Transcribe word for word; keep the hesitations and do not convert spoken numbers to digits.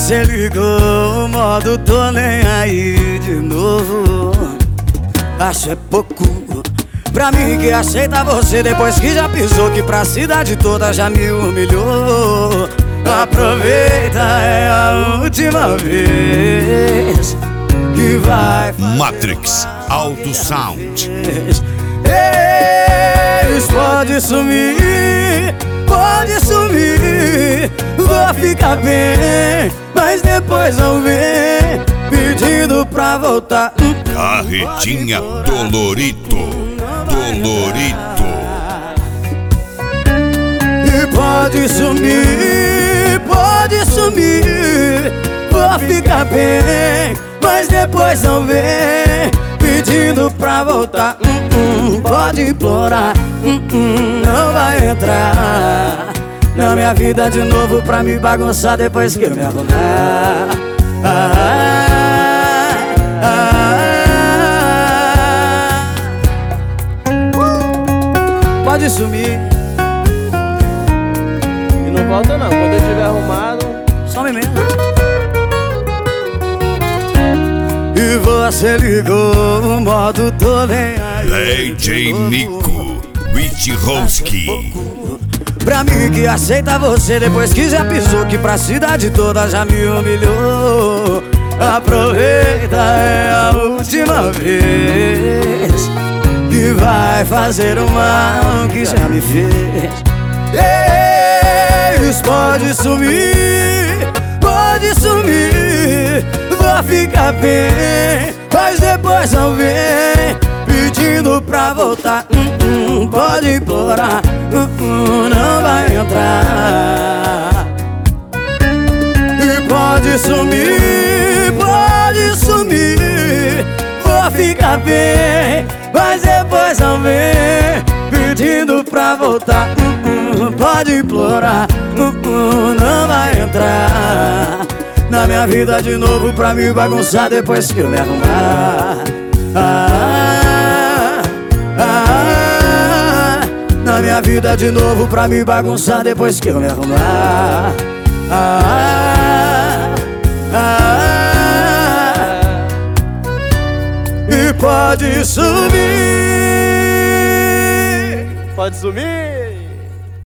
você ligou o modo tô nem aí de novo. Acho é pouco pra mim que aceita você depois que já pisou, que pra cidade toda já me humilhou. Aproveita, é a última vez que vai fazer Matrix Auto Sound. Eles pode sumir, pode sumir, vou ficar bem, mas depois não vem pedindo pra voltar. Carretinha Dolorito, Dolorito. E pode sumir, pode sumir, vou ficar bem, mas depois não vem pedindo pra voltar. hum, hum, Pode implorar, hum, hum, não vai entrar na minha vida de novo pra me bagunçar depois que eu me arrumar. ah, ah, ah. Pode sumir E não volta não, quando eu tiver arrumado. some mesmo. E você ligou o modo tô nem aí D J Nico Witchowski. pra mim que aceita você depois que já pisou, que pra cidade toda já me humilhou. Aproveita, é a última vez que vai fazer o mal que já me fez. Eles pode sumir, pode sumir, vou ficar bem, mas depois não vem pedindo pra voltar. hum, hum, Pode implorar, hum, hum, não vai entrar. E pode sumir, pode sumir, vou ficar bem, mas depois não vem pedindo pra voltar. hum, hum, Pode implorar, hum, hum, não vai entrar na minha vida de novo pra me bagunçar depois que eu me arrumar. ah, ah, ah, Na minha vida de novo pra me bagunçar depois que eu me arrumar. ah, ah, ah, E pode sumir. Pode sumir.